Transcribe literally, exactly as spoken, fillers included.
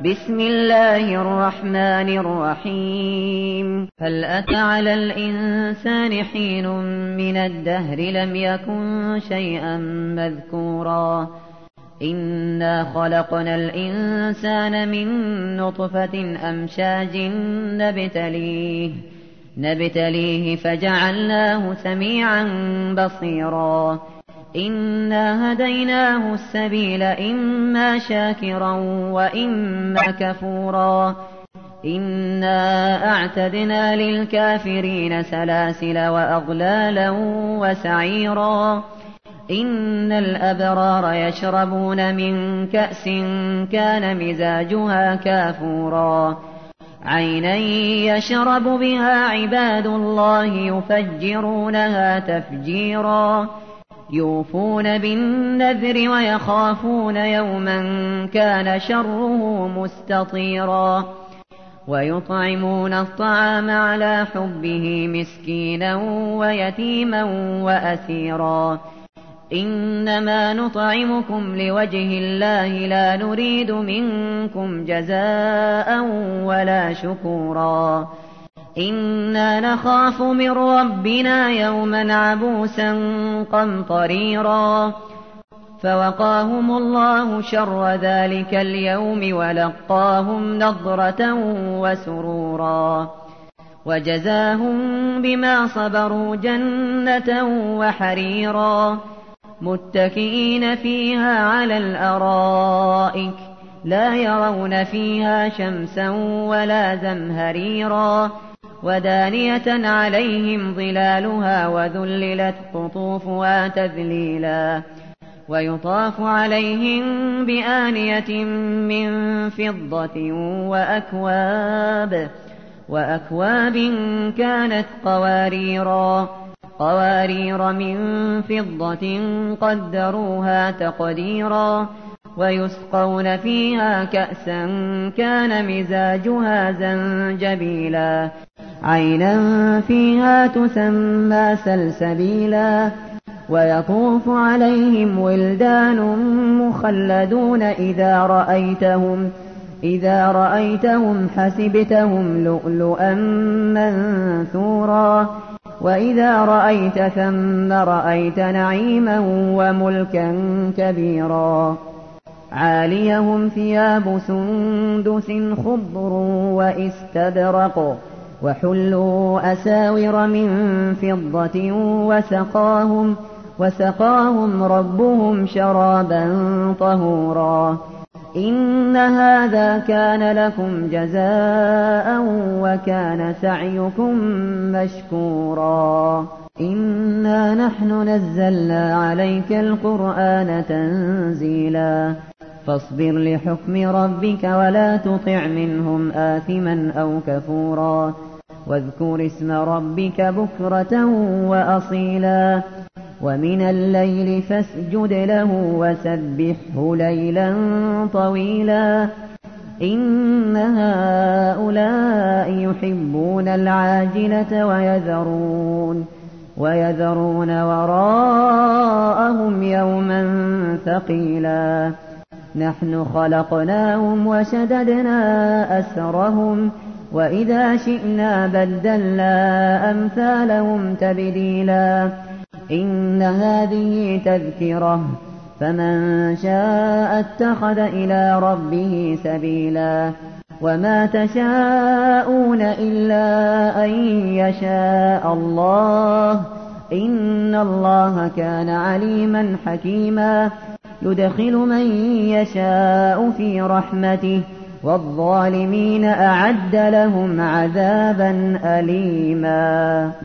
بسم الله الرحمن الرحيم هل أتى على الإنسان حين من الدهر لم يكن شيئا مذكورا إنا خلقنا الإنسان من نطفة أمشاج نبتليه نبتليه فجعلناه سميعا بصيرا إنا هديناه السبيل إما شاكرا وإما كفورا إنا أعتدنا للكافرين سلاسل وأغلالا وسعيرا إن الأبرار يشربون من كأس كان مزاجها كافورا عينا يشرب بها عباد الله يفجرونها تفجيرا يوفون بالنذر ويخافون يوما كان شره مستطيرا ويطعمون الطعام على حبه مسكينا ويتيما وأسيرا إنما نطعمكم لوجه الله لا نريد منكم جزاء ولا شكورا إنا نخاف من ربنا يوما عبوسا قمطريرا فوقاهم الله شر ذلك اليوم ولقاهم نضرة وسرورا وجزاهم بما صبروا جنة وحريرا متكئين فيها على الأرائك لا يرون فيها شمسا ولا زمهريرا ودانية عليهم ظلالها وذللت قطوفها تذليلا ويطاف عليهم بآنية من فضة وأكواب وأكواب كانت قواريرا قوارير من فضة قدروها تقديرا ويسقون فيها كأسا كان مزاجها زنجبيلا عينا فيها تسمى سلسبيلا ويطوف عليهم ولدان مخلدون إذا رأيتهم إذا رأيتهم حسبتهم لؤلؤا منثورا وإذا رأيت ثم رأيت نعيما وملكا كبيرا عاليهم ثياب سندس خضر وإستبرق وحلوا أساور من فضة وسقاهم, وسقاهم ربهم شرابا طهورا إن هذا كان لكم جزاء وكان سعيكم مشكورا إنا نحن نزلنا عليك القرآن تنزيلا فاصبر لحكم ربك ولا تطع منهم آثما أو كفورا واذكر اسم ربك بكرة وأصيلا ومن الليل فاسجد له وسبحه ليلا طويلا إن هؤلاء يحبون العاجلة ويذرون ويذرون وراءهم يوما ثقيلا نحن خلقناهم وشددنا أسرهم وإذا شئنا بدلنا أمثالهم تبديلا إن هذه تذكرة فمن شاء اتخذ إلى ربه سبيلا وما تشاءون إلا أن يشاء الله إن الله كان عليما حكيما يدخل من يشاء في رحمته والظالمين أعد لهم عذابا أليما.